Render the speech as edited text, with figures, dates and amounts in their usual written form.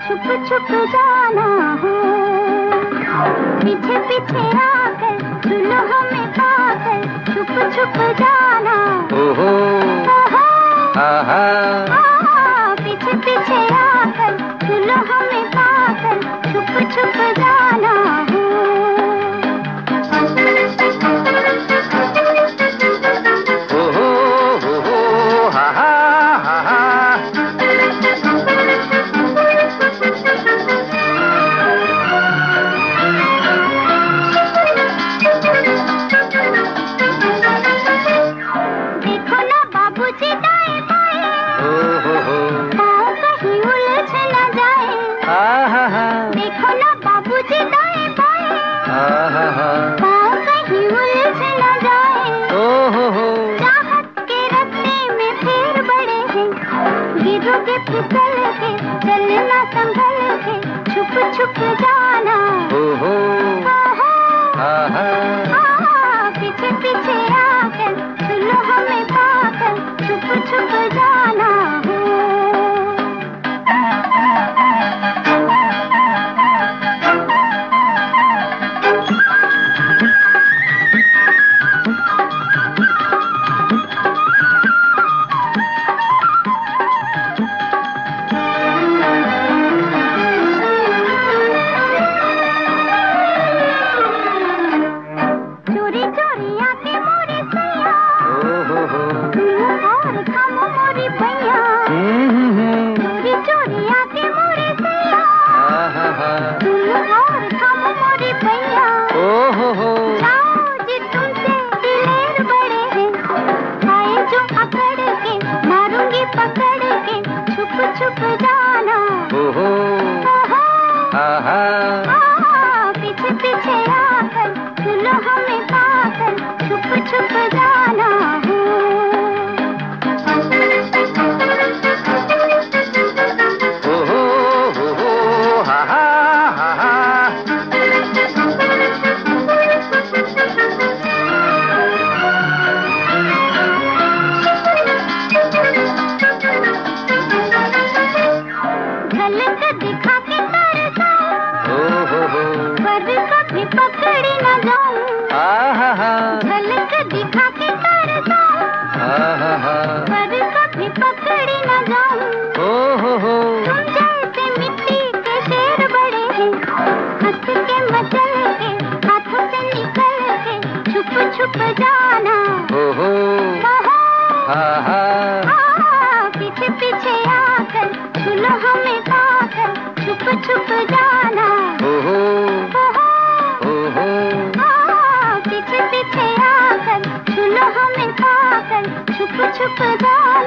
छुप छुप जाना हो, पीछे पीछे आकर सुनो हमें पाकर, छुप छुप जाना। ओहो आहा पीछे पीछे आकर सुनो हमें पाकर, छुप छुप जाना हो। देखो ना बाबूजी दाएं बाएं, पाँव कहीं उलझ न जाए। चाहत के रास्ते में फिर बड़े हैं, गिरोगे फिसल के, चलना संभल के, छुप छुप जाना। पीछे पीछे आकर सुनो हमें पाकर, छुप छुप जाना हो। छुप जाना। पीछे पीछे आकर सुनो हमें पाकर, छुप छुप जाना हो। झलक दिखा के तरसा, पर कभी पकड़ी न जाऊं। झलक दिखा के तरसा, पर कभी पकड़ी न जाऊं। तुम जैसे मिट्टी के शेर बड़े हैं, हंस के मचल के, हाथों से निकल के, छुप छुप जाना। पीछे पीछे आकर सुनो हमें पाकर, छुप छुप जाना। पीछे पीछे आकर सुनो हमें पाकर, छुप छुप जाना।